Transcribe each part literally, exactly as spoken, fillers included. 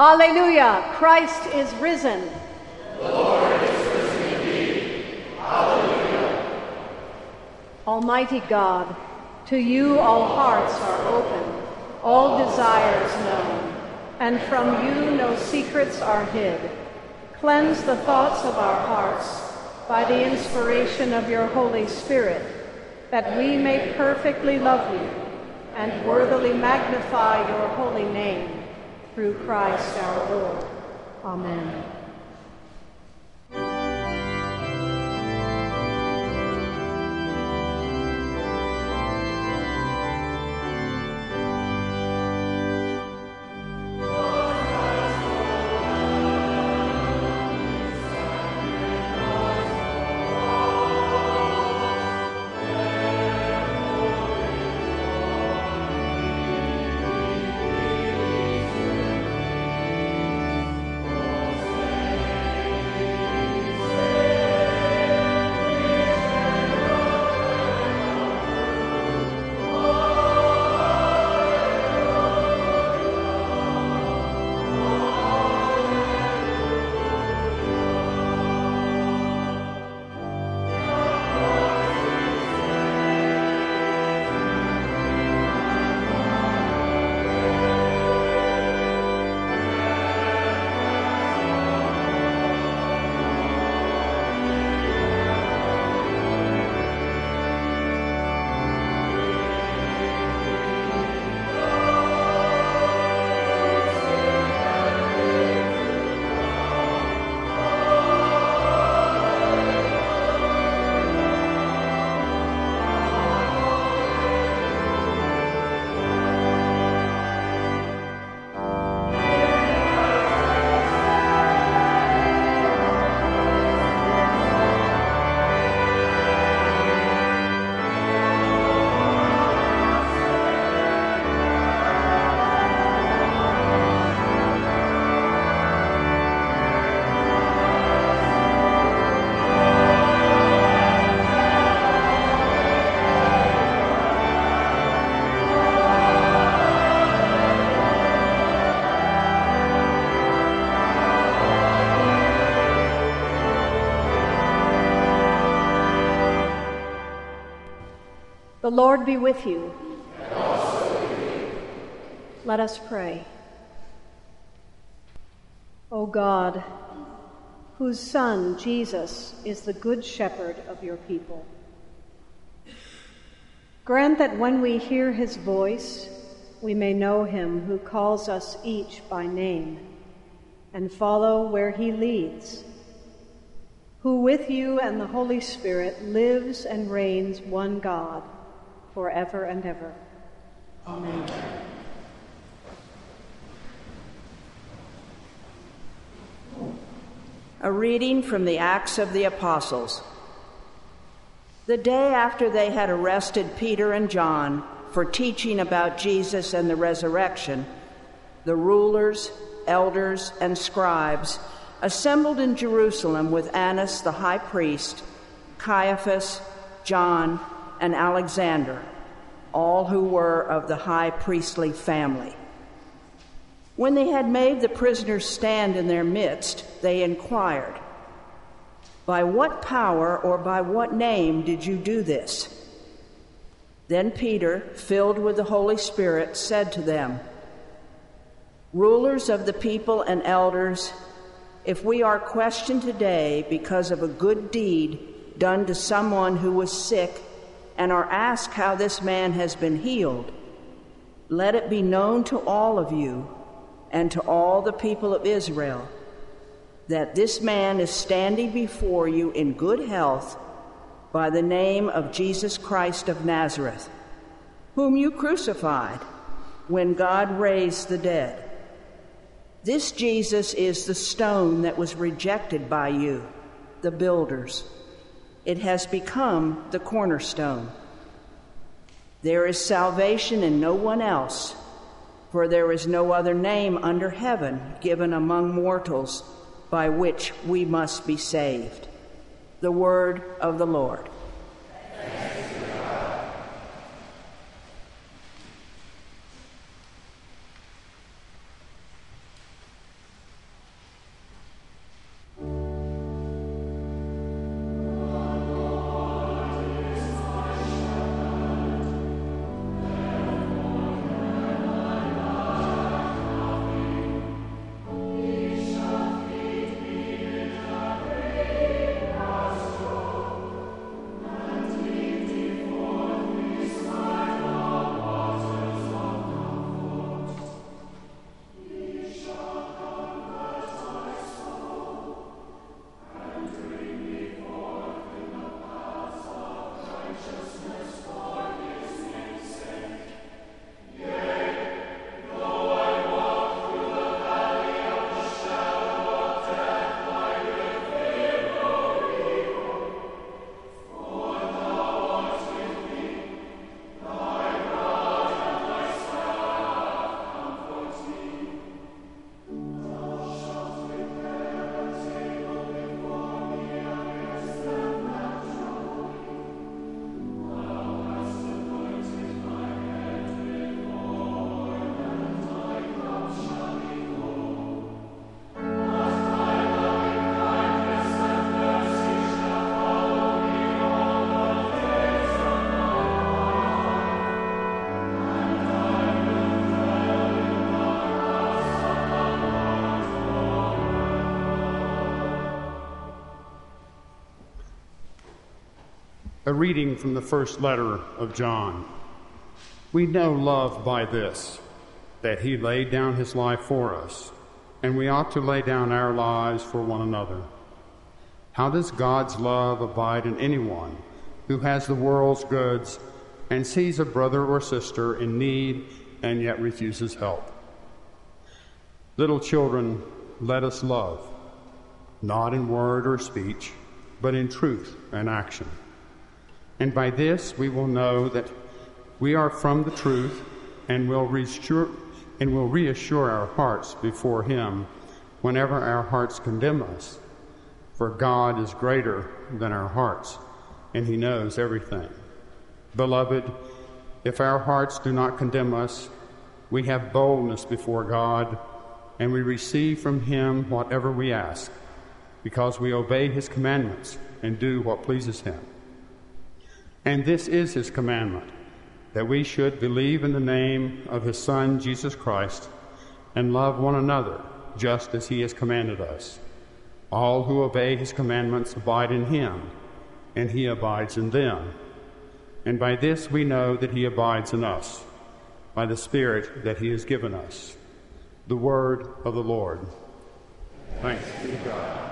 Alleluia! Christ is risen. The Lord is risen indeed. Alleluia. Almighty God, to you all hearts are open, all desires known, and from you no secrets are hid. Cleanse the thoughts of our hearts by the inspiration of your Holy Spirit, that we may perfectly love you and worthily magnify your holy name, through Christ our Lord. Amen. The Lord be with you. And also with you. Let us pray. O God, whose Son, Jesus, is the good shepherd of your people, grant that when we hear his voice, we may know him who calls us each by name and follow where he leads, who with you and the Holy Spirit lives and reigns one God, forever and ever. Amen. A reading from the Acts of the Apostles. The day after they had arrested Peter and John for teaching about Jesus and the resurrection, the rulers, elders, and scribes assembled in Jerusalem with Annas the high priest, Caiaphas, John, and Alexander, all who were of the high priestly family. When they had made the prisoners stand in their midst, they inquired, "By what power or by what name did you do this?" Then Peter, filled with the Holy Spirit, said to them, "Rulers of the people and elders, if we are questioned today because of a good deed done to someone who was sick and are asked how this man has been healed, let it be known to all of you and to all the people of Israel that this man is standing before you in good health by the name of Jesus Christ of Nazareth, whom you crucified when God raised the dead. This Jesus is the stone that was rejected by you, the builders. It has become the cornerstone. There is salvation in no one else, for there is no other name under heaven given among mortals by which we must be saved." The word of the Lord. Thanks be to God. A reading from the first letter of John. We know love by this, that he laid down his life for us, and we ought to lay down our lives for one another. How does God's love abide in anyone who has the world's goods and sees a brother or sister in need and yet refuses help? Little children, let us love, not in word or speech, but in truth and action. And by this we will know that we are from the truth and will reassure, and will reassure our hearts before him whenever our hearts condemn us. For God is greater than our hearts, and he knows everything. Beloved, if our hearts do not condemn us, we have boldness before God, and we receive from him whatever we ask, because we obey his commandments and do what pleases him. And this is his commandment, that we should believe in the name of his Son, Jesus Christ, and love one another, just as he has commanded us. All who obey his commandments abide in him, and he abides in them. And by this we know that he abides in us, by the Spirit that he has given us. The word of the Lord. Thanks be to God.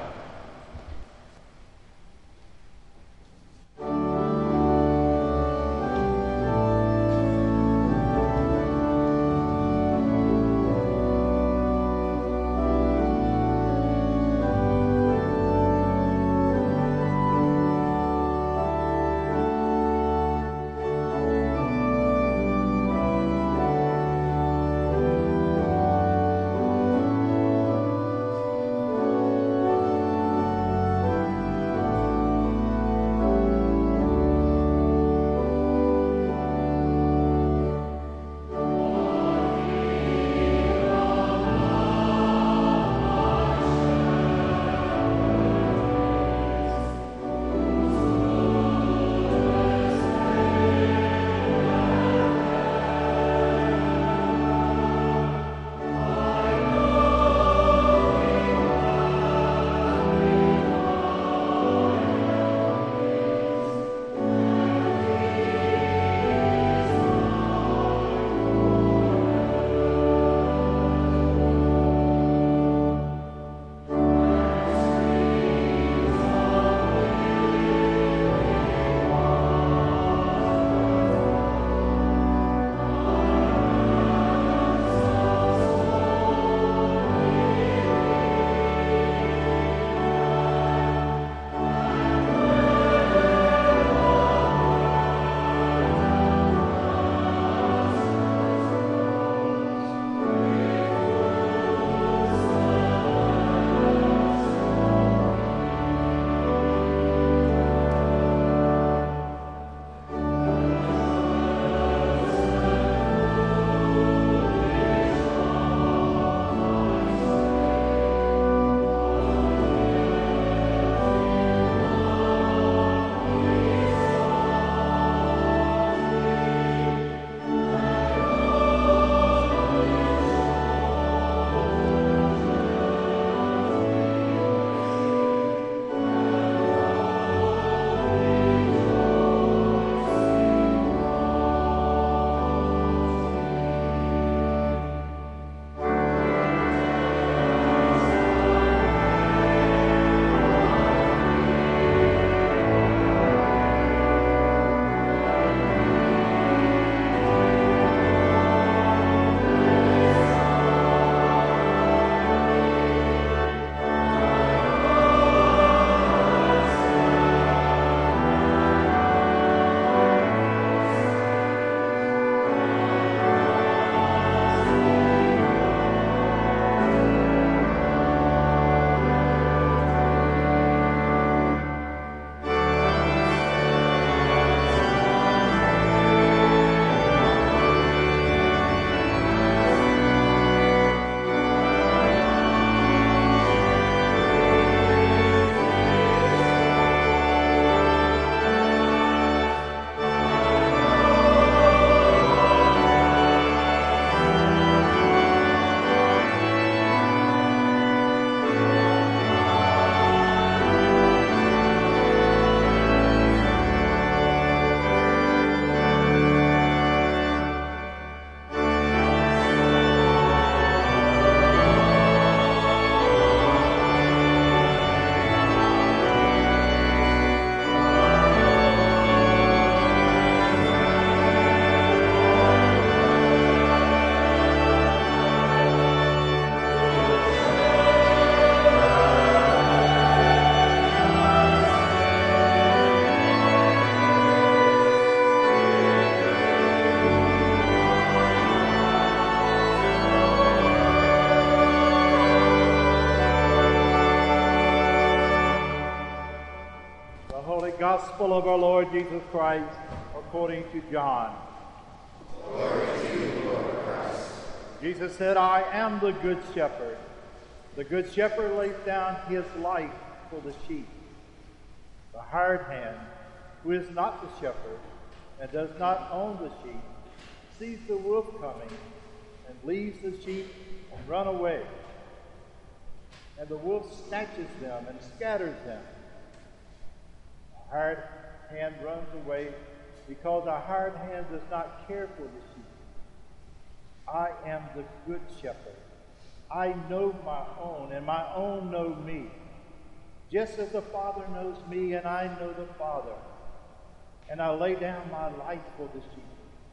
gospel of our Lord Jesus Christ according to John. Glory to you, Lord Christ. Jesus said, I am the good shepherd. The good shepherd lays down his life for the sheep. The hired hand, who is not the shepherd and does not own the sheep, sees the wolf coming and leaves the sheep and run away. And the wolf snatches them and scatters them. The hired hand runs away because the hired hand does not care for the sheep. I am the good shepherd. I know my own, and my own know me, just as the Father knows me, and I know the Father. And I lay down my life for the sheep.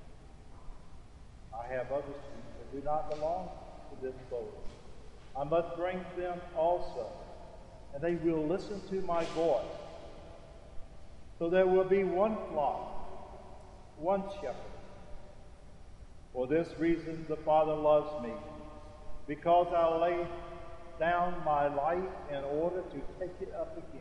I have other sheep that do not belong to this fold. I must bring them also, and they will listen to my voice. So there will be one flock, one shepherd. For this reason the Father loves me, because I lay down my life in order to take it up again.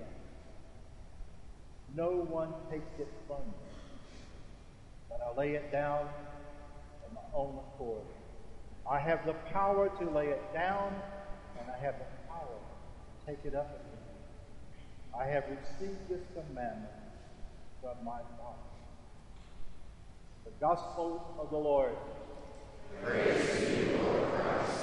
No one takes it from me, but I lay it down on my own accord. I have the power to lay it down, and I have the power to take it up again. I have received this commandment from my Father. The gospel of the Lord. Praise to you, Lord Christ.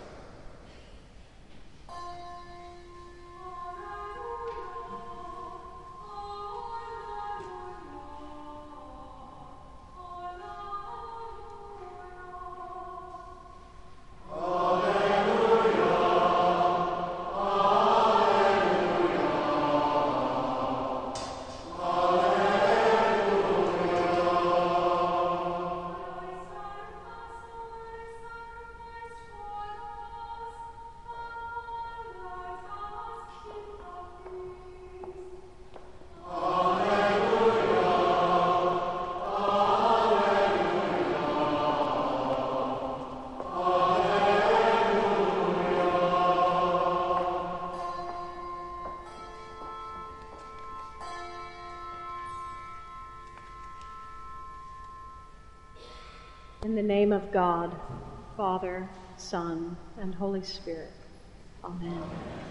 In the name of God, Father, Son, and Holy Spirit. Amen.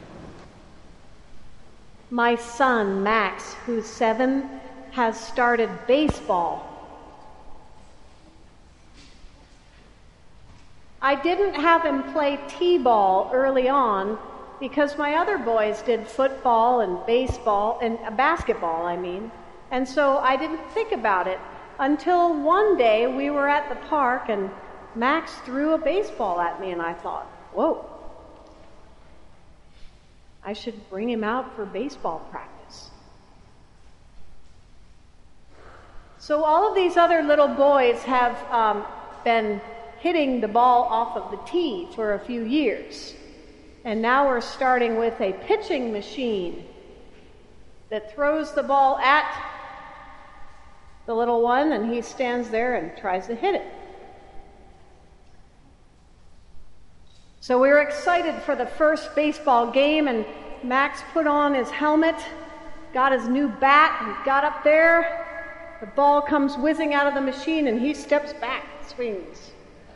My son, Max, who's seven, has started baseball. I didn't have him play t-ball early on because my other boys did football and baseball, and uh, basketball, I mean, and so I didn't think about it until one day we were at the park and Max threw a baseball at me and I thought, whoa, I should bring him out for baseball practice. So all of these other little boys have um, been hitting the ball off of the tee for a few years. And now we're starting with a pitching machine that throws the ball at the little one, and he stands there and tries to hit it. So we were excited for the first baseball game, and Max put on his helmet, got his new bat, and got up there. The ball comes whizzing out of the machine, and he steps back, swings.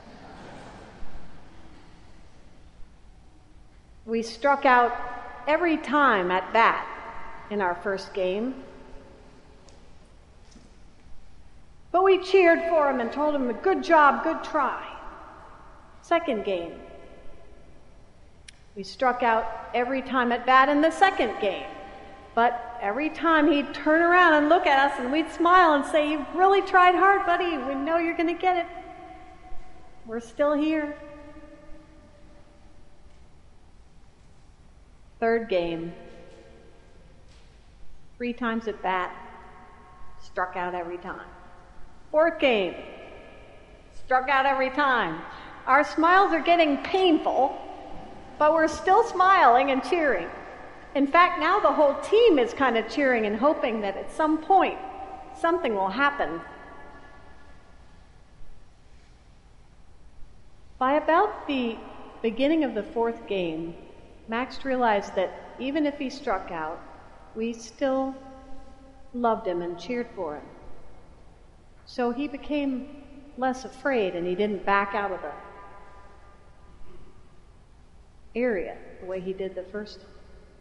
We struck out every time at bat in our first game. But we cheered for him and told him, good job, good try. Second game. We struck out every time at bat in the second game. But every time he'd turn around and look at us and we'd smile and say, you really tried hard, buddy. We know you're going to get it. We're still here. Third game. Three times at bat. Struck out every time. Fourth game, struck out every time. Our smiles are getting painful, but we're still smiling and cheering. In fact, now the whole team is kind of cheering and hoping that at some point something will happen. By about the beginning of the fourth game, Max realized that even if he struck out, we still loved him and cheered for him. So he became less afraid, and he didn't back out of the area the way he did the first time.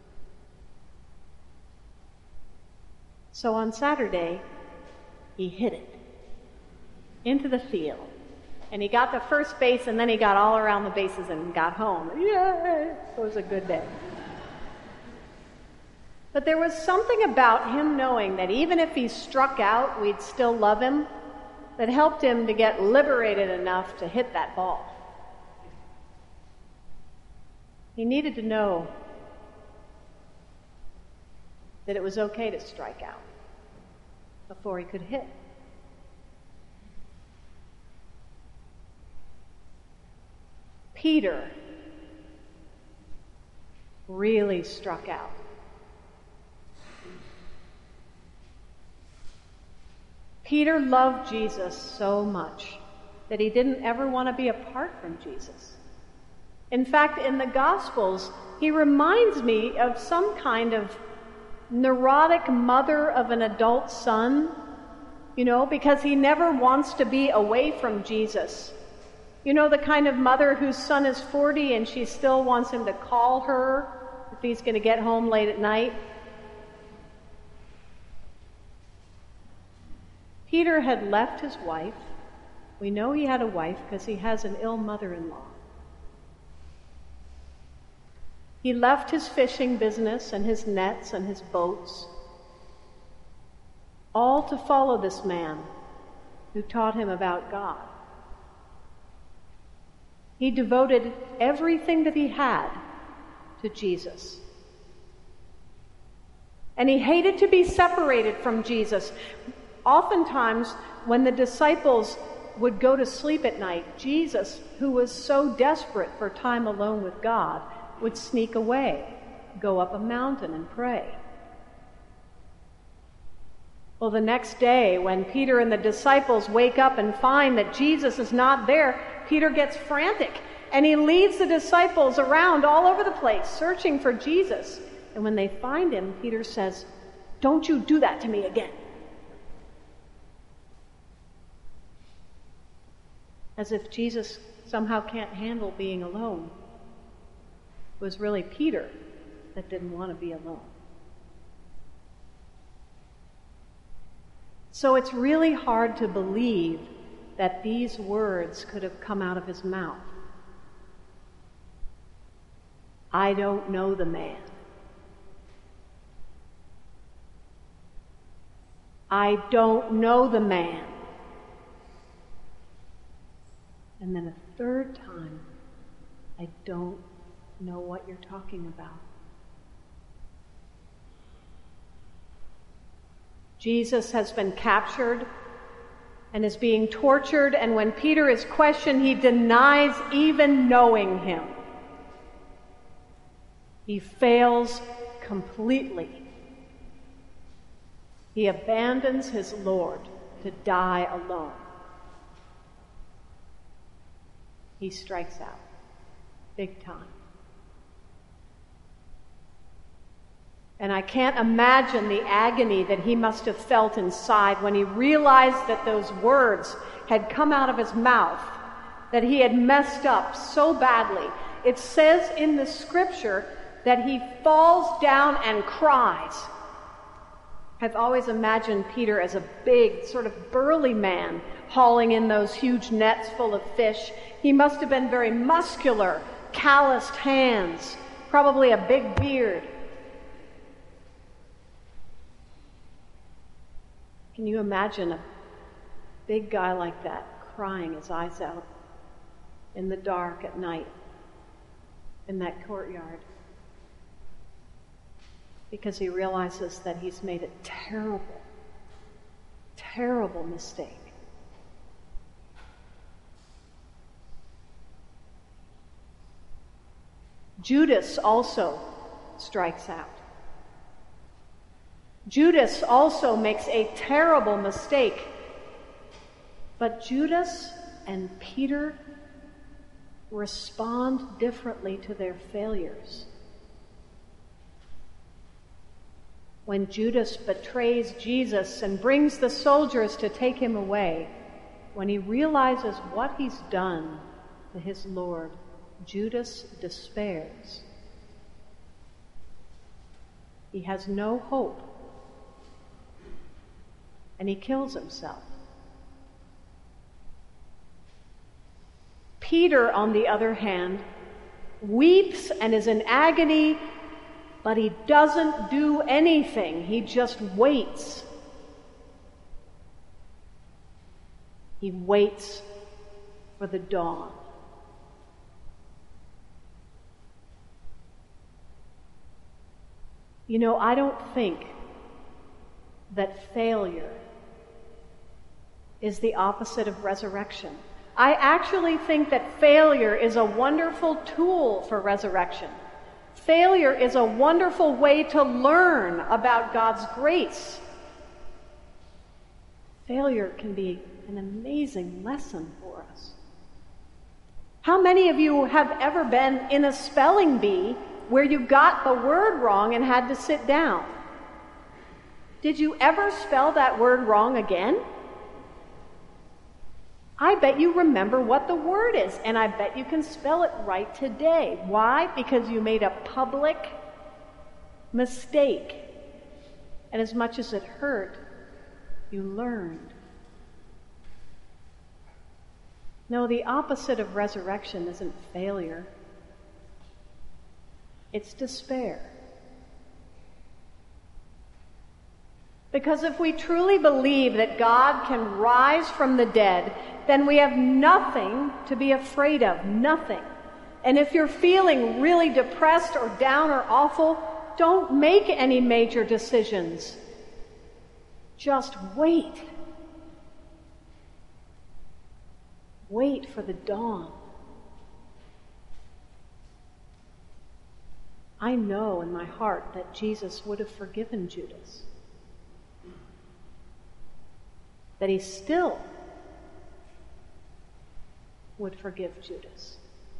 So on Saturday, he hit it into the field. And he got to first base, and then he got all around the bases and got home. Yay! It was a good day. But there was something about him knowing that even if he struck out, we'd still love him, that helped him to get liberated enough to hit that ball. He needed to know that it was okay to strike out before he could hit. Peter really struck out. Peter loved Jesus so much that he didn't ever want to be apart from Jesus. In fact, in the Gospels, he reminds me of some kind of neurotic mother of an adult son, you know, because he never wants to be away from Jesus. You know, the kind of mother whose son is forty and she still wants him to call her if he's going to get home late at night. Peter had left his wife. We know he had a wife because he has an ill mother-in-law. He left his fishing business and his nets and his boats, all to follow this man who taught him about God. He devoted everything that he had to Jesus. And he hated to be separated from Jesus. Oftentimes, when the disciples would go to sleep at night, Jesus, who was so desperate for time alone with God, would sneak away, go up a mountain and pray. Well, the next day, when Peter and the disciples wake up and find that Jesus is not there, Peter gets frantic, and he leads the disciples around all over the place, searching for Jesus. And when they find him, Peter says, "Don't you do that to me again." As if Jesus somehow can't handle being alone. It was really Peter that didn't want to be alone. So it's really hard to believe that these words could have come out of his mouth. I don't know the man. I don't know the man. And then a third time, I don't know what you're talking about. Jesus has been captured and is being tortured, and when Peter is questioned, he denies even knowing him. He fails completely. He abandons his Lord to die alone. He strikes out, big time. And I can't imagine the agony that he must have felt inside when he realized that those words had come out of his mouth, that he had messed up so badly. It says in the scripture that he falls down and cries. I've always imagined Peter as a big, sort of burly man hauling in those huge nets full of fish. He must have been very muscular, calloused hands, probably a big beard. Can you imagine a big guy like that crying his eyes out in the dark at night in that courtyard? Because he realizes that he's made a terrible, terrible mistake. Judas also strikes out. Judas also makes a terrible mistake. But Judas and Peter respond differently to their failures. when Judas betrays Jesus and brings the soldiers to take him away, when he realizes what he's done to his Lord, Judas despairs. He has no hope, and he kills himself. Peter, on the other hand, weeps and is in agony, but he doesn't do anything. He just waits. He waits for the dawn. You know, I don't think that failure is the opposite of resurrection. I actually think that failure is a wonderful tool for resurrection. Failure is a wonderful way to learn about God's grace. Failure can be an amazing lesson for us. How many of you have ever been in a spelling bee where you got the word wrong and had to sit down? Did you ever spell that word wrong again? I bet you remember what the word is, and I bet you can spell it right today. Why? Because you made a public mistake. And as much as it hurt, you learned. No, the opposite of resurrection isn't failure. It's despair. Because if we truly believe that God can rise from the dead, then we have nothing to be afraid of, nothing. And if you're feeling really depressed or down or awful, don't make any major decisions. Just wait. Wait for the dawn. I know in my heart that Jesus would have forgiven Judas. That he still would forgive Judas.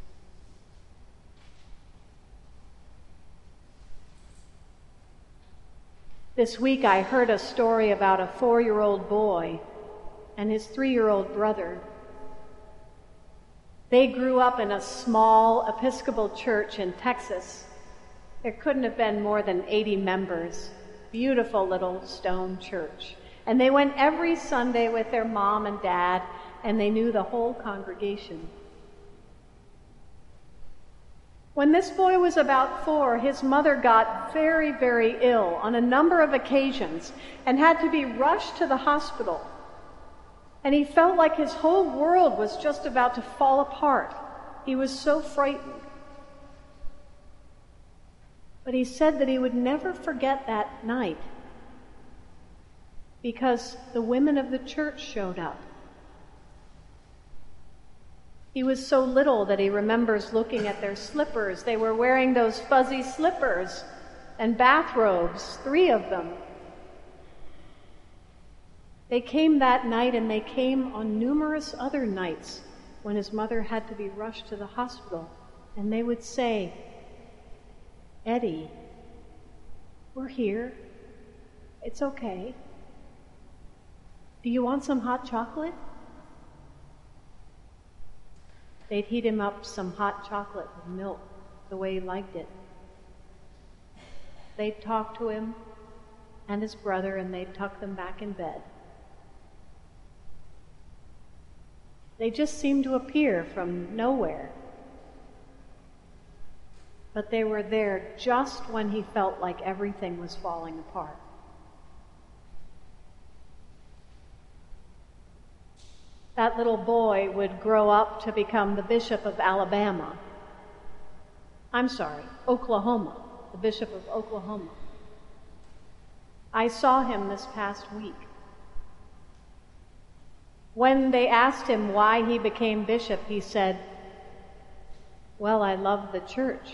This week I heard a story about a four-year-old boy and his three-year-old brother. They grew up in a small Episcopal church in Texas. There couldn't have been more than eighty members. Beautiful little stone church. And they went every Sunday with their mom and dad, and they knew the whole congregation. When this boy was about four, his mother got very, very ill on a number of occasions and had to be rushed to the hospital. And he felt like his whole world was just about to fall apart. He was so frightened. But he said that he would never forget that night, because the women of the church showed up. He was so little that he remembers looking at their slippers. They were wearing those fuzzy slippers and bathrobes, three of them. They came that night, and they came on numerous other nights when his mother had to be rushed to the hospital. And they would say, "Eddie, we're here. It's okay. Do you want some hot chocolate?" They'd heat him up some hot chocolate with milk, the way he liked it. They'd talk to him and his brother, and they'd tuck them back in bed. They just seemed to appear from nowhere. But they were there just when he felt like everything was falling apart. That little boy would grow up to become the Bishop of Alabama. I'm sorry, Oklahoma, the Bishop of Oklahoma. I saw him this past week. When they asked him why he became bishop, he said, "Well, I love the church."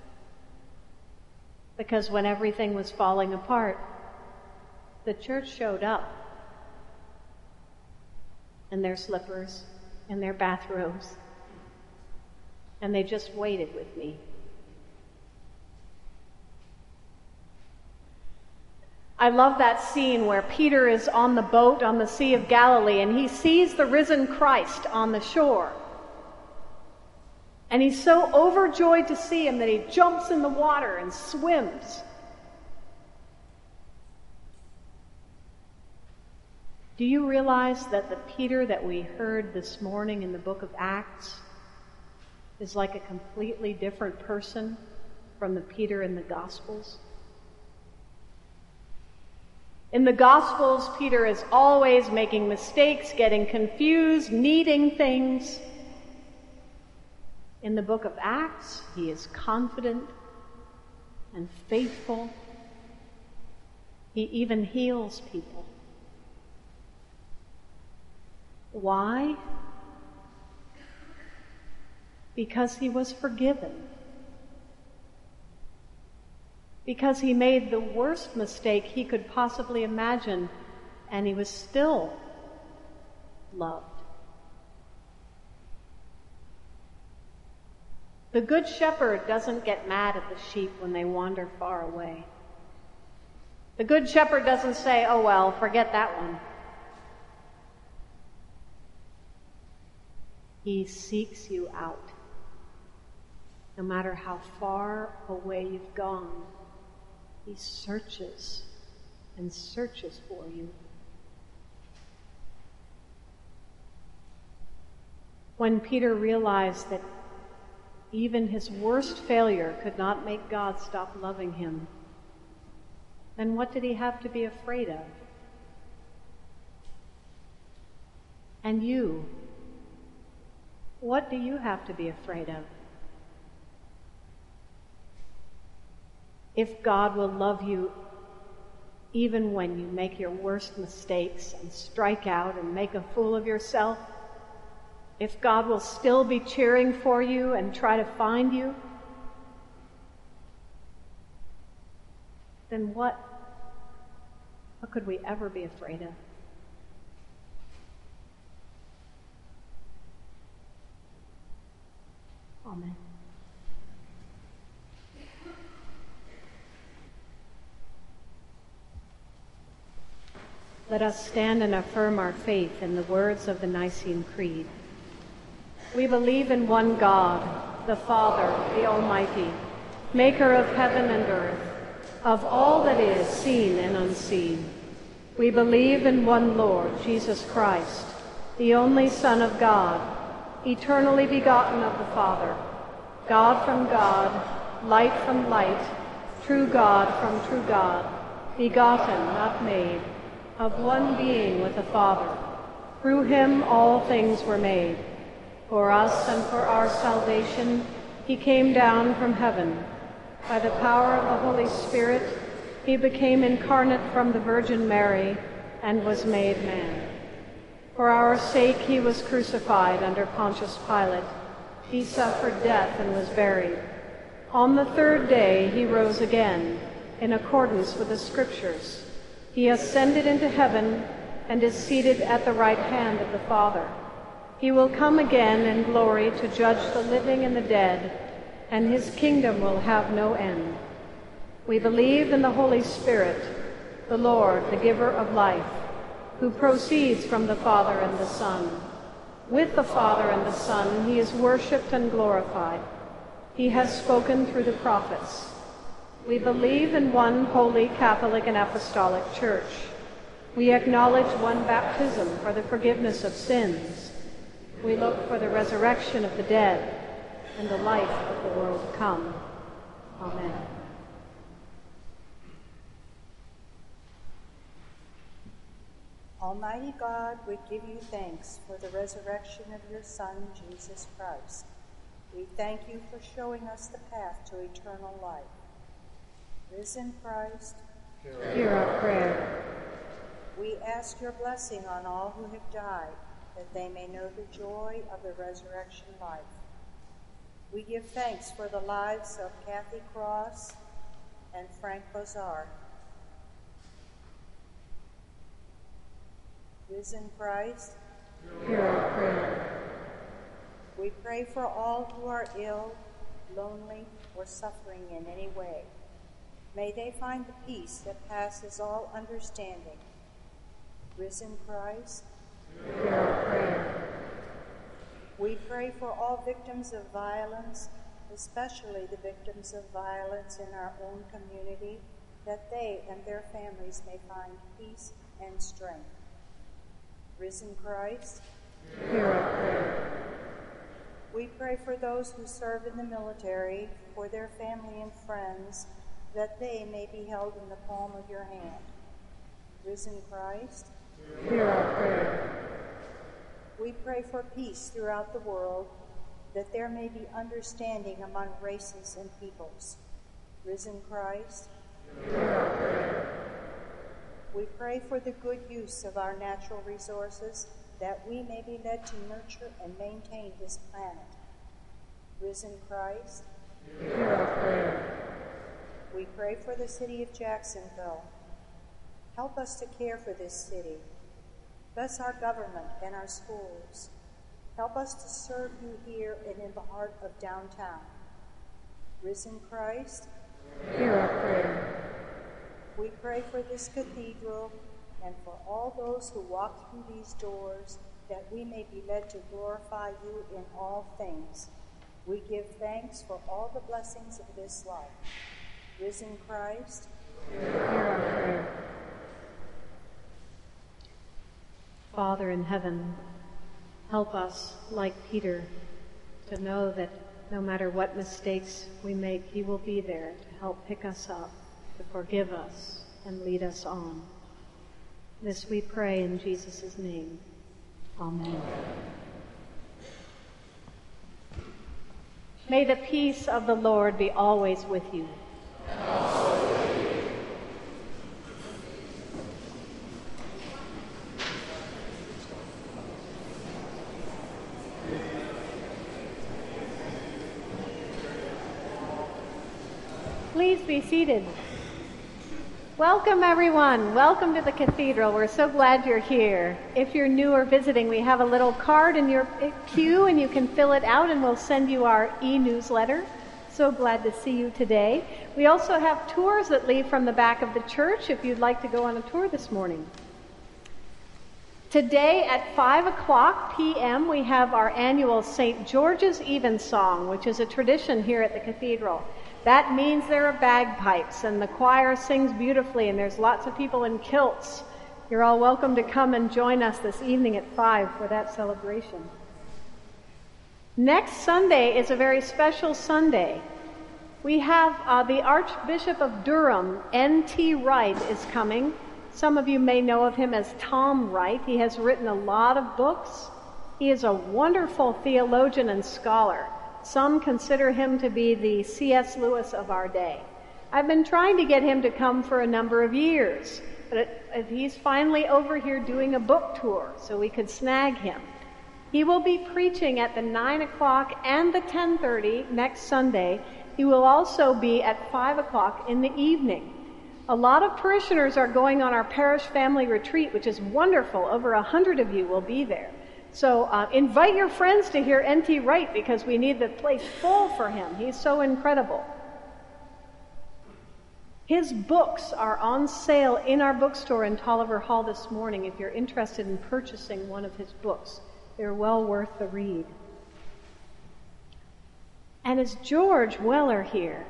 Because when everything was falling apart, the church showed up. In their slippers, in their bathrobes, and they just waited with me. I love that scene where Peter is on the boat on the Sea of Galilee and he sees the risen Christ on the shore. And he's so overjoyed to see him that he jumps in the water and swims. Do you realize that the Peter that we heard this morning in the book of Acts is like a completely different person from the Peter in the Gospels? In the Gospels, Peter is always making mistakes, getting confused, needing things. In the book of Acts, he is confident and faithful. He even heals people. Why? Because he was forgiven. Because he made the worst mistake he could possibly imagine, and he was still loved. The Good Shepherd doesn't get mad at the sheep when they wander far away. The Good Shepherd doesn't say, "Oh well, forget that one." He seeks you out. No matter how far away you've gone, he searches and searches for you. When Peter realized that even his worst failure could not make God stop loving him, then what did he have to be afraid of? And you, what do you have to be afraid of? If God will love you even when you make your worst mistakes and strike out and make a fool of yourself, if God will still be cheering for you and try to find you, then what, what could we ever be afraid of? Amen. Let us stand and affirm our faith in the words of the Nicene Creed. We believe in one God, the Father, the Almighty, maker of heaven and earth, of all that is seen and unseen. We believe in one Lord, Jesus Christ, the only Son of God, eternally begotten of the Father, God from God, light from light, true God from true God, begotten, not made, of one being with the Father. Through him all things were made. For us and for our salvation, he came down from heaven. By the power of the Holy Spirit, he became incarnate from the Virgin Mary and was made man. For our sake he was crucified under Pontius Pilate. He suffered death and was buried. On the third day he rose again, in accordance with the Scriptures. He ascended into heaven and is seated at the right hand of the Father. He will come again in glory to judge the living and the dead, and his kingdom will have no end. We believe in the Holy Spirit, the Lord, the giver of life, who proceeds from the Father and the Son. With the Father and the Son he is worshipped and glorified. He has spoken through the prophets. We believe in one holy Catholic and Apostolic Church. We acknowledge one baptism for the forgiveness of sins. We look for the resurrection of the dead and the life of the world to come. Amen. Almighty God, we give you thanks for the resurrection of your Son, Jesus Christ. We thank you for showing us the path to eternal life. Risen Christ, hear our prayer. We ask your blessing on all who have died, that they may know the joy of the resurrection life. We give thanks for the lives of Kathy Cross and Frank Bozar. Risen Christ, hear our prayer. We pray for all who are ill, lonely, or suffering in any way. May they find the peace that passes all understanding. Risen Christ, hear our prayer. we pray for all victims of violence, especially the victims of violence in our own community, that they and their families may find peace and strength. Risen Christ, Hear our prayer. we pray for those who serve in the military, for their family and friends, that they may be held in the palm of your hand. Risen Christ, Hear our prayer. we pray for peace throughout the world, that there may be understanding among races and peoples. Risen Christ, Hear our prayer. we pray for the good use of our natural resources, that we may be led to nurture and maintain this planet. Risen Christ, Hear our prayer. we pray for the city of Jacksonville. Help us to care for this city. Bless our government and our schools. Help us to serve you here and in the heart of downtown. Risen Christ, Hear our prayer. we pray for this cathedral and for all those who walk through these doors, that we may be led to glorify you in all things. We give thanks for all the blessings of this life. Risen Christ, Hear our prayer. Father in heaven, help us, like Peter, to know that no matter what mistakes we make, you will be there to help pick us up, to forgive us, and lead us on. This we pray in Jesus' name. Amen. May the peace of the Lord be always with you. Please be seated. Welcome, everyone. Welcome to the cathedral. We're so glad you're here. If you're new or visiting, we have a little card in your pew, and you can fill it out, and we'll send you our e-newsletter. So glad to see you today. We also have tours that leave from the back of the church if you'd like to go on a tour this morning. Today at five o'clock p.m. we have our annual Saint George's Evensong, which is a tradition here at the cathedral. That means there are bagpipes, and the choir sings beautifully, and there's lots of people in kilts. You're all welcome to come and join us this evening at five for that celebration. Next Sunday is a very special Sunday. We have uh, the Archbishop of Durham, N T Wright, is coming. Some of you may know of him as Tom Wright. He has written a lot of books. He is a wonderful theologian and scholar. Some consider him to be the C S Lewis of our day. I've been trying to get him to come for a number of years, but it, it, he's finally over here doing a book tour, so we could snag him. He will be preaching at the nine o'clock and the ten thirty next Sunday. He will also be at five o'clock in the evening. A lot of parishioners are going on our parish family retreat, which is wonderful. Over a hundred of you will be there. So uh, invite your friends to hear N T Wright, because we need the place full for him. He's so incredible. His books are on sale in our bookstore in Tolliver Hall this morning if you're interested in purchasing one of his books. They're well worth the read. And is George Weller here?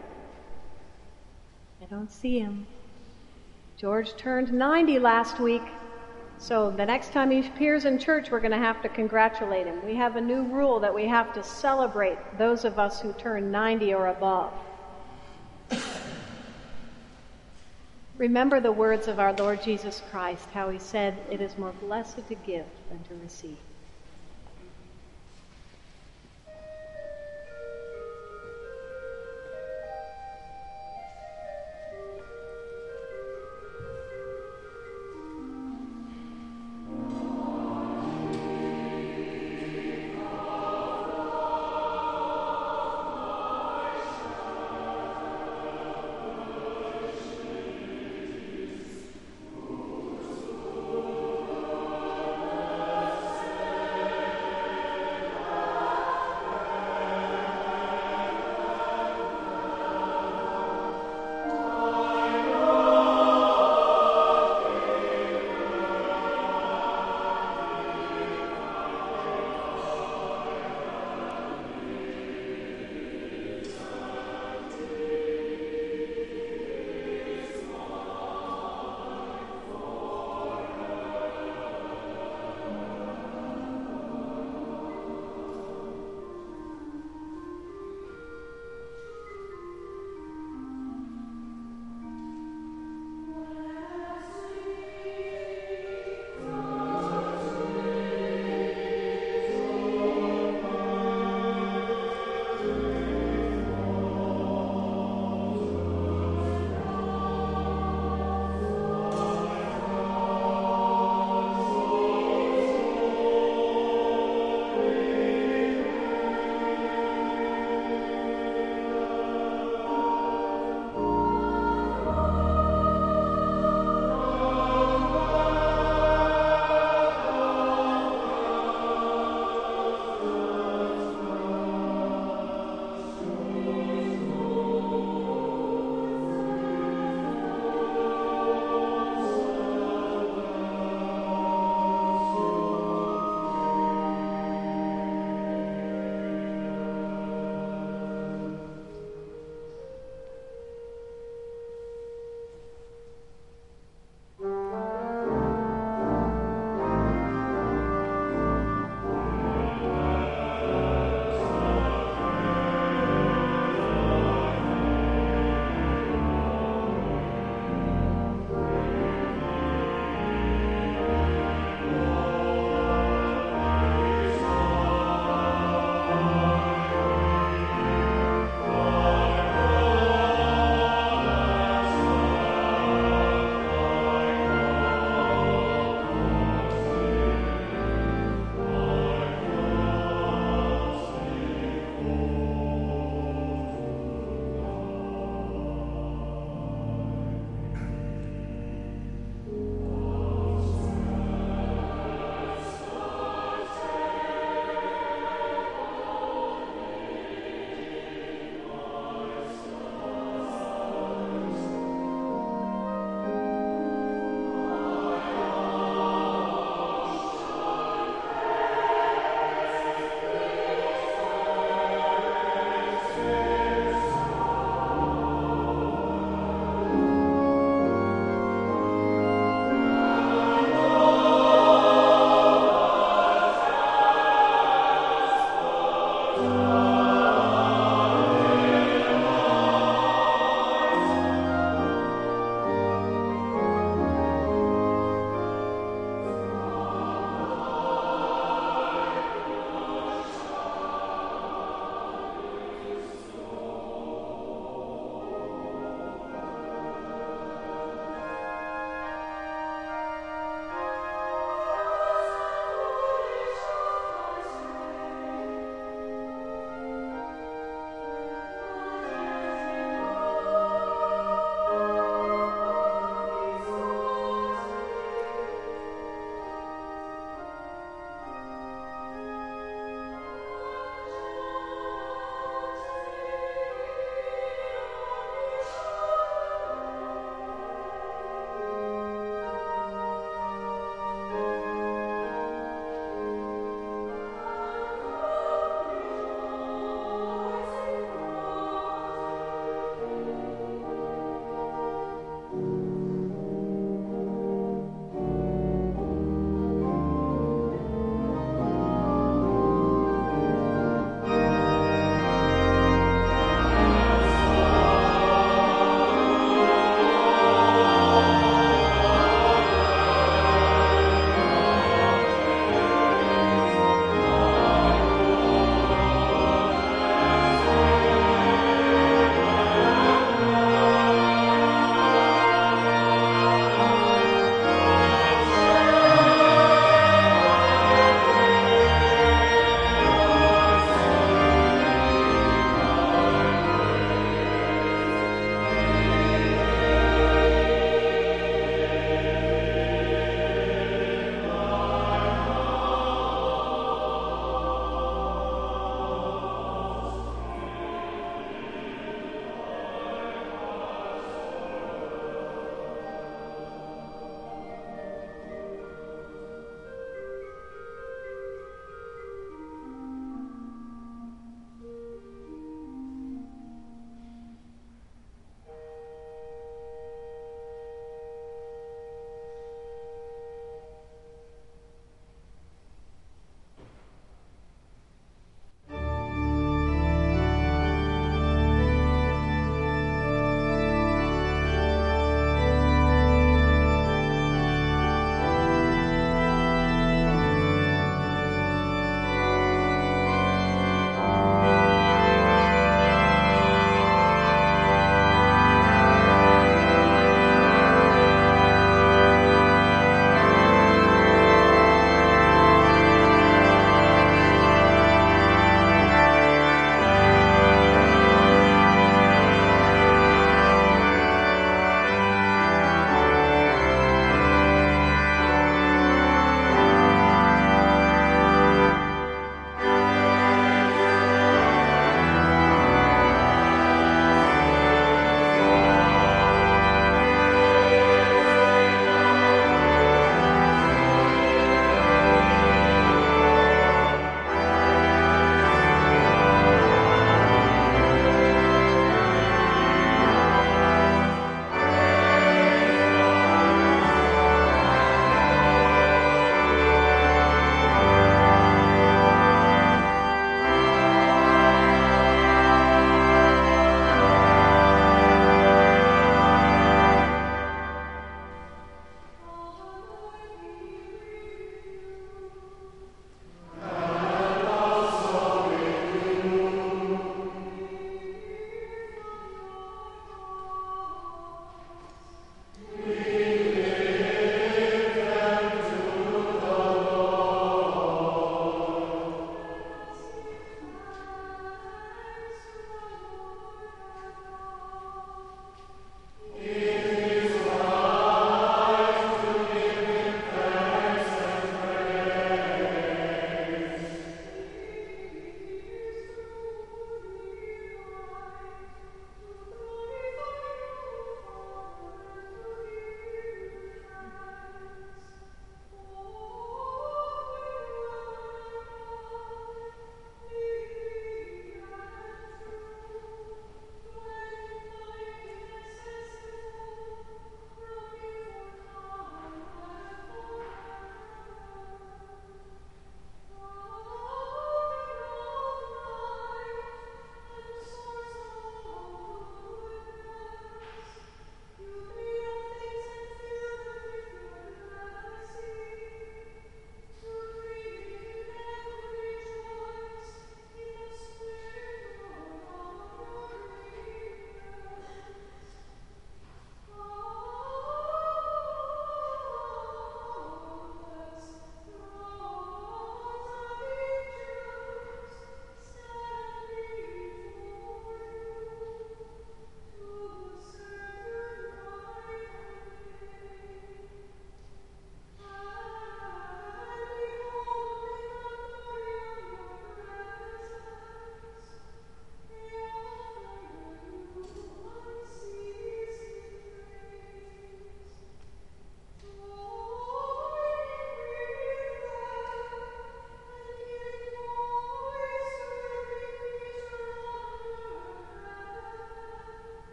I don't see him. George turned ninety last week. So the next time he appears in church, we're going to have to congratulate him. We have a new rule that we have to celebrate those of us who turn ninety or above. Remember the words of our Lord Jesus Christ, how he said, "It is more blessed to give than to receive."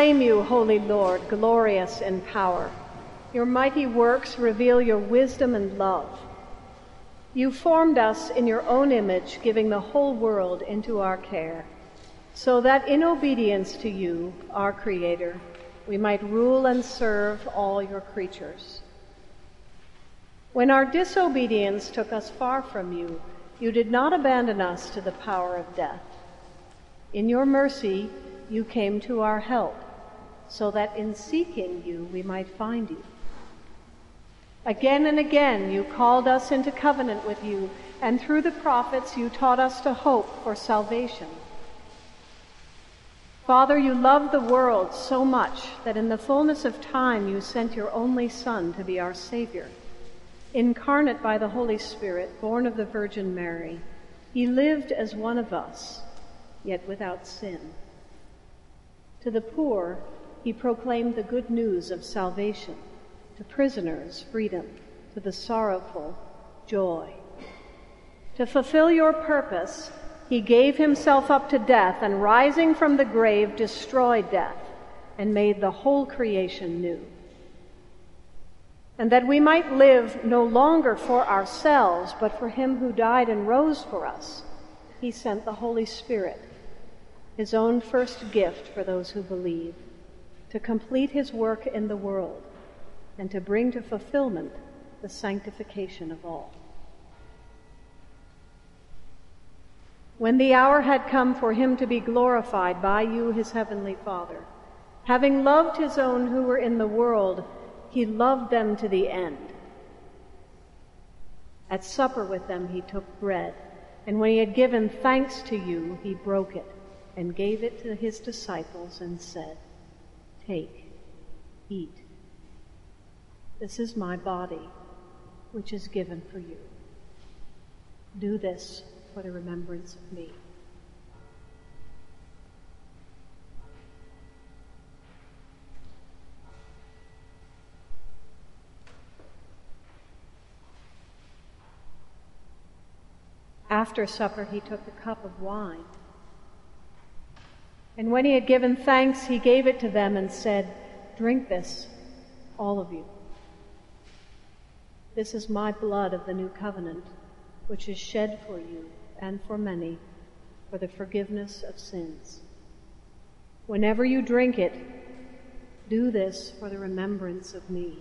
proclaim you, Holy Lord, glorious in power. Your mighty works reveal your wisdom and love. You formed us in your own image, giving the whole world into our care, so that in obedience to you, our Creator, we might rule and serve all your creatures. When our disobedience took us far from you, you did not abandon us to the power of death. In your mercy, you came to our help, so that in seeking you we might find you. Again and again you called us into covenant with you, and through the prophets you taught us to hope for salvation. Father, you loved the world so much that in the fullness of time you sent your only Son to be our Savior. Incarnate by the Holy Spirit, born of the Virgin Mary, he lived as one of us, yet without sin. To the poor, he proclaimed the good news of salvation. To prisoners, freedom. To the sorrowful, joy. To fulfill your purpose, he gave himself up to death, and rising from the grave, destroyed death and made the whole creation new. And that we might live no longer for ourselves, but for him who died and rose for us, he sent the Holy Spirit, his own first gift for those who believe, to complete his work in the world and to bring to fulfillment the sanctification of all. When the hour had come for him to be glorified by you, his heavenly Father, having loved his own who were in the world, he loved them to the end. At supper with them he took bread, and when he had given thanks to you, he broke it and gave it to his disciples and said, "Take, eat. This is my body, which is given for you. Do this for the remembrance of me." After supper, he took the cup of wine. And when he had given thanks, he gave it to them and said, "Drink this, all of you. This is my blood of the new covenant, which is shed for you and for many for the forgiveness of sins. Whenever you drink it, do this for the remembrance of me."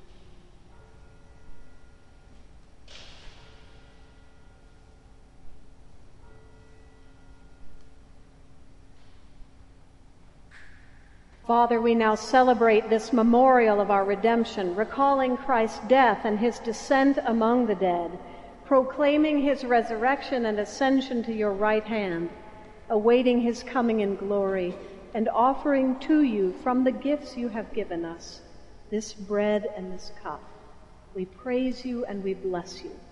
Father, we now celebrate this memorial of our redemption, recalling Christ's death and his descent among the dead, proclaiming his resurrection and ascension to your right hand, awaiting his coming in glory, and offering to you from the gifts you have given us this bread and this cup. We praise you and we bless you.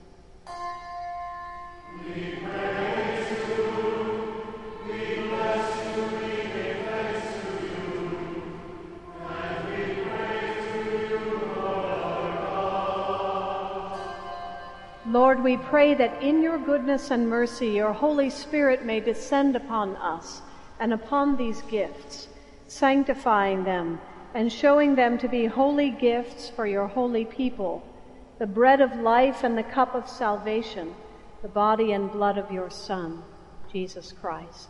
We praise you, we bless you, we give thanks to you, and we pray to you, Lord God. Lord, we pray that in your goodness and mercy your Holy Spirit may descend upon us and upon these gifts, sanctifying them and showing them to be holy gifts for your holy people, the bread of life and the cup of salvation, the body and blood of your Son, Jesus Christ.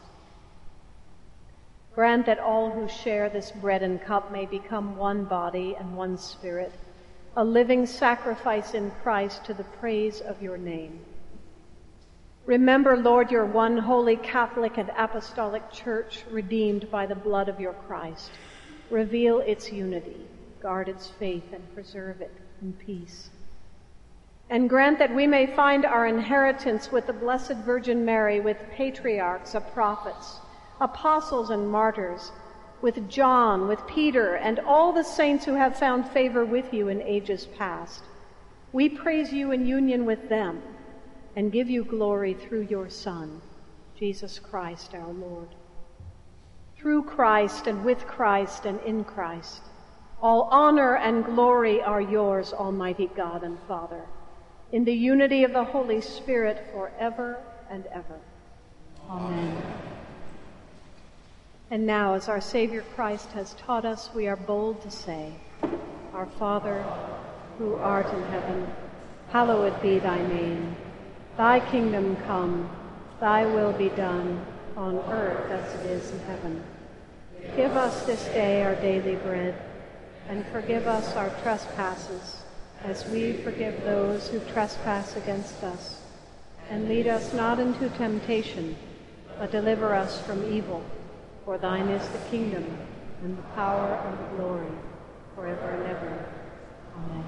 Grant that all who share this bread and cup may become one body and one spirit, a living sacrifice in Christ to the praise of your name. Remember, Lord, your one holy Catholic and Apostolic Church, redeemed by the blood of your Christ. Reveal its unity, guard its faith, and preserve it in peace. And grant that we may find our inheritance with the Blessed Virgin Mary, with patriarchs and prophets, apostles and martyrs, with John, with Peter, and all the saints who have found favor with you in ages past. We praise you in union with them and give you glory through your Son, Jesus Christ our Lord. Through Christ and with Christ and in Christ, all honor and glory are yours, Almighty God and Father, in the unity of the Holy Spirit forever and ever. Amen. And now, as our Savior Christ has taught us, we are bold to say, Our Father, who art in heaven, hallowed be thy name. Thy kingdom come, thy will be done, on earth as it is in heaven. Give us this day our daily bread, and forgive us our trespasses, as we forgive those who trespass against us. And lead us not into temptation, but deliver us from evil. For thine is the kingdom, and the power, and the glory, forever and ever. Amen.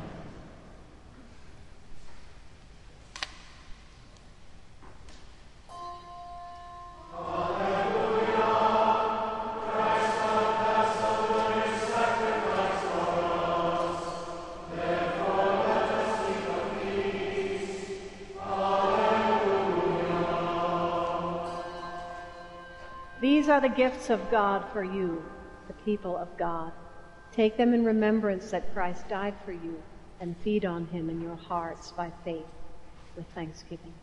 These are the gifts of God for you, the people of God. Take them in remembrance that Christ died for you, and feed on him in your hearts by faith with thanksgiving.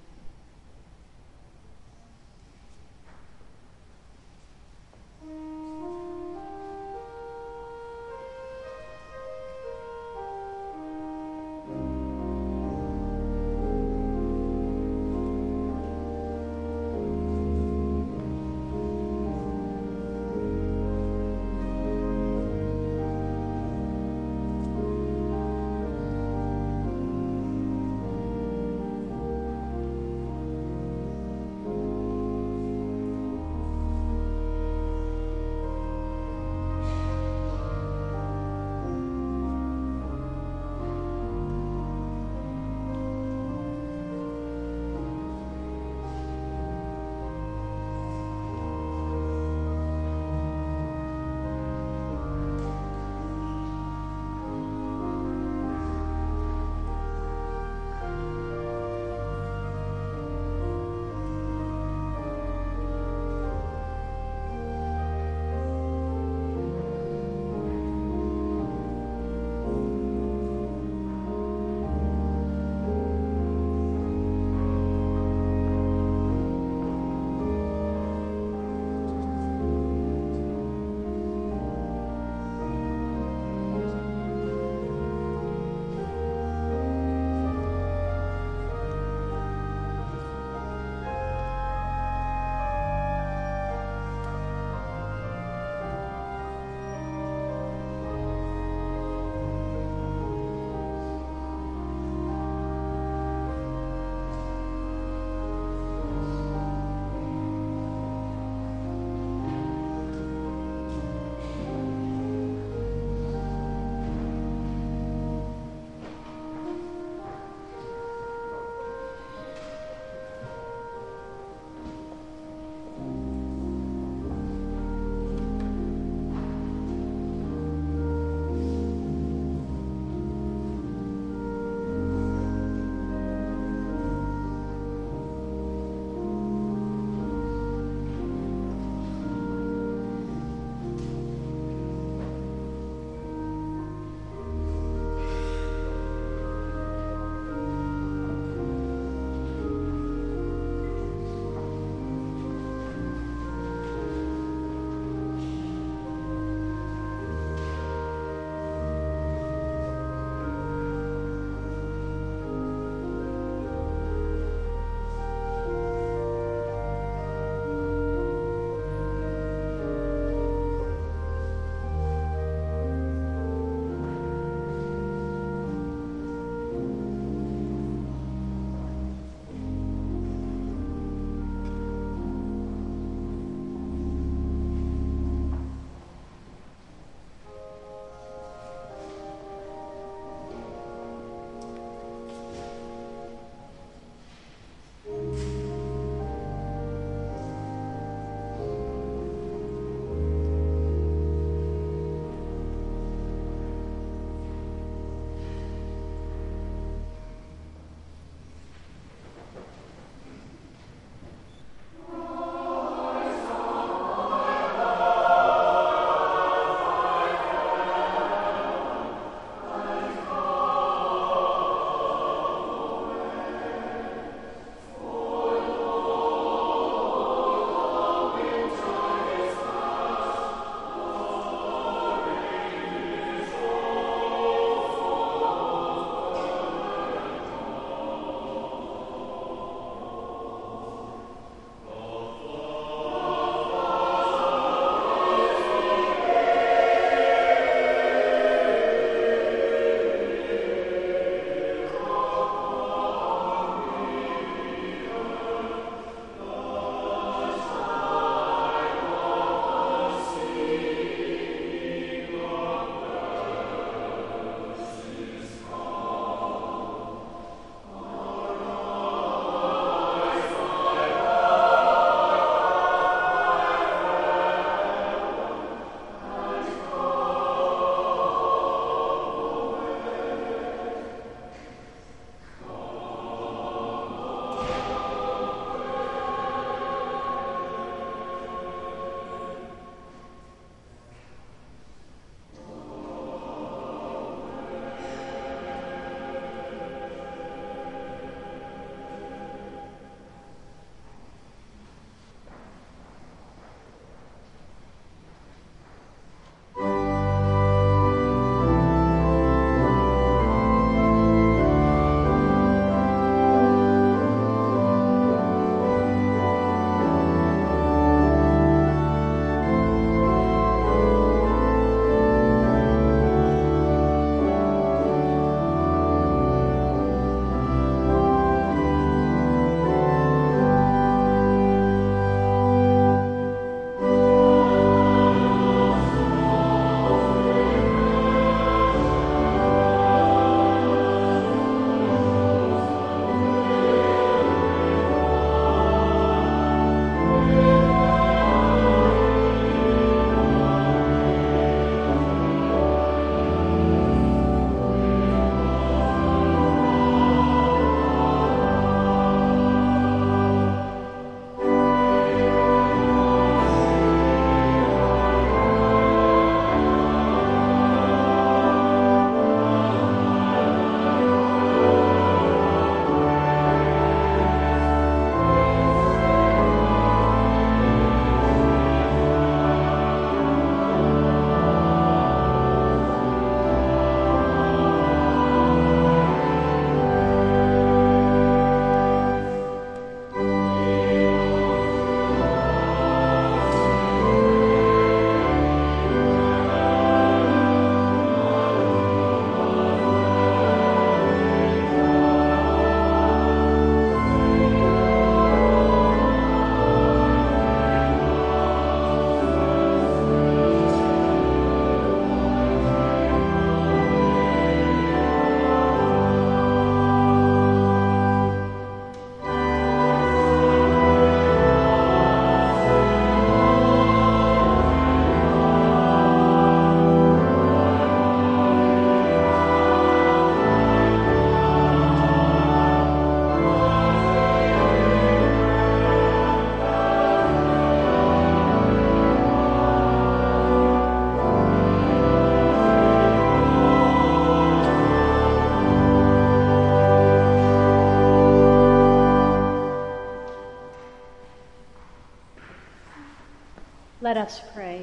Let us pray.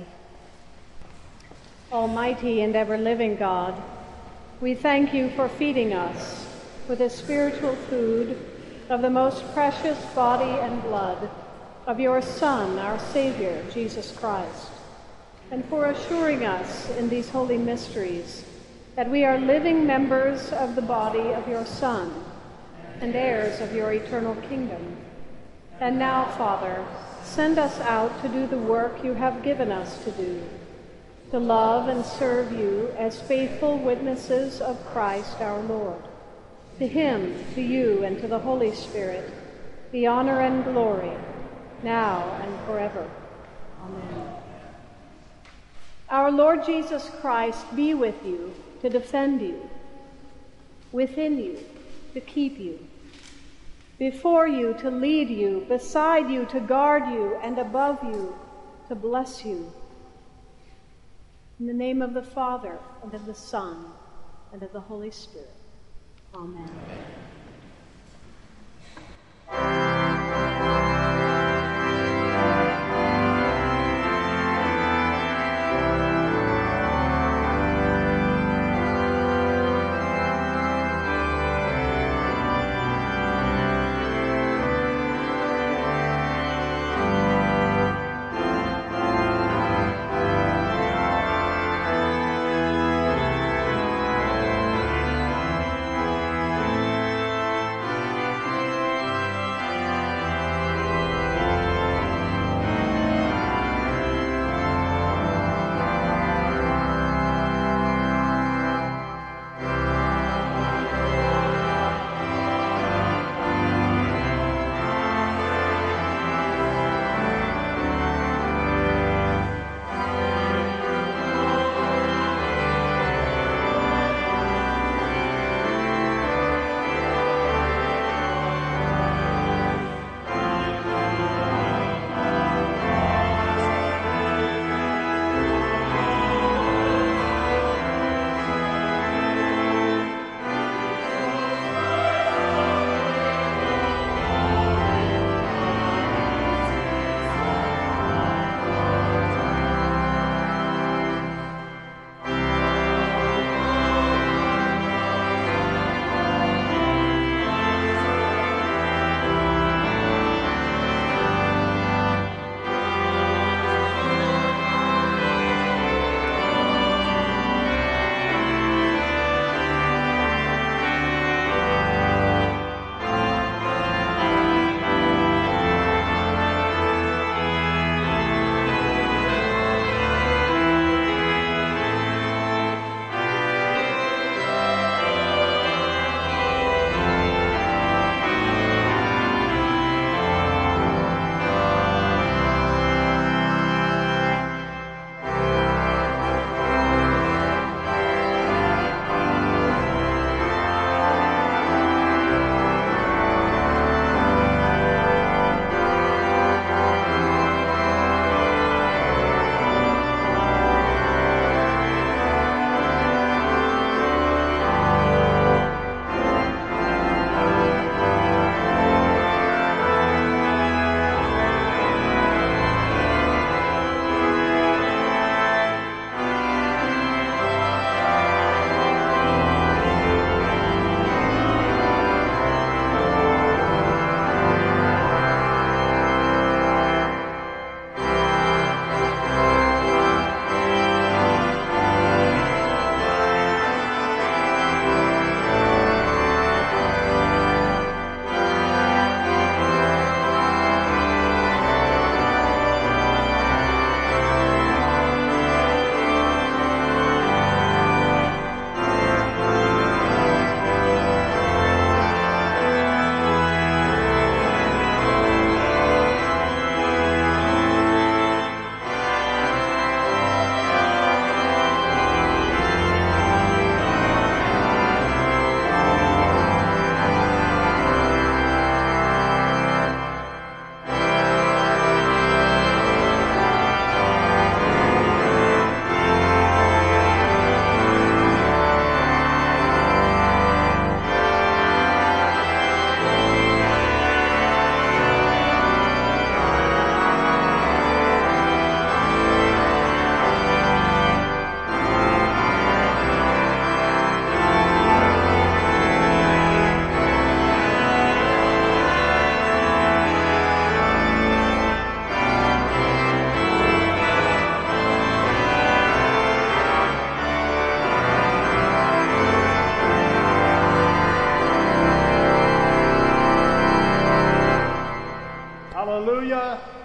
Almighty and ever-living God, we thank you for feeding us with the spiritual food of the most precious body and blood of your Son, our Savior, Jesus Christ, and for assuring us in these holy mysteries that we are living members of the body of your Son and heirs of your eternal kingdom. And now, Father, send us out to do the work you have given us to do, to love and serve you as faithful witnesses of Christ our Lord. To him, to you, and to the Holy Spirit, be honor and glory, now and forever. Amen. Our Lord Jesus Christ be with you to defend you, within you to keep you, before you to lead you, beside you to guard you, and above you to bless you. In the name of the Father, and of the Son, and of the Holy Spirit. Amen.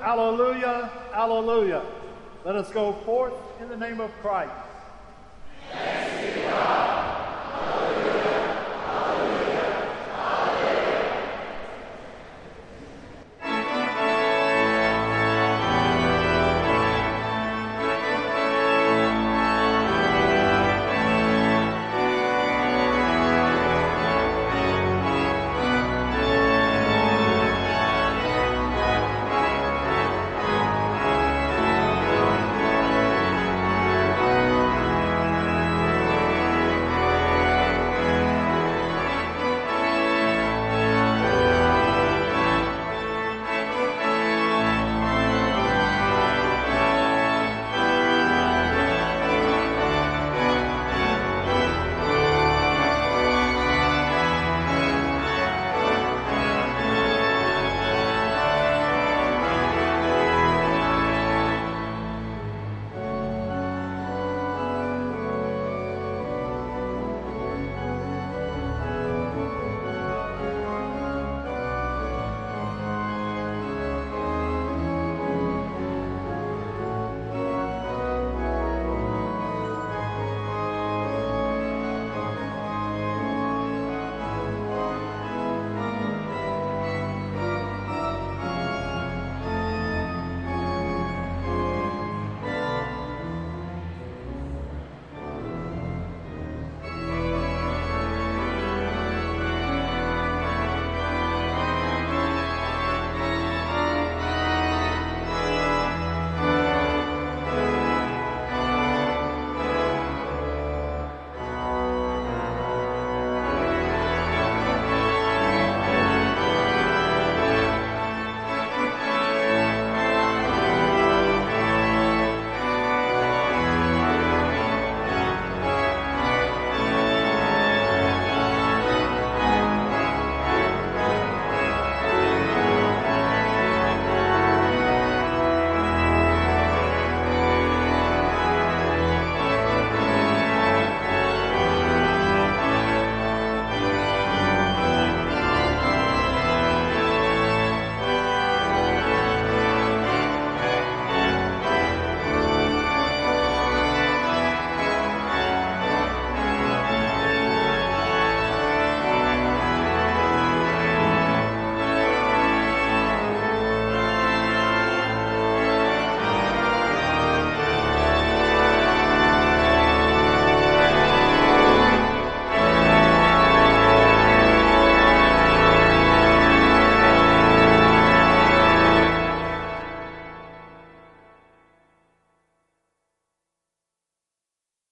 Alleluia, alleluia. Let us go forth in the name of Christ.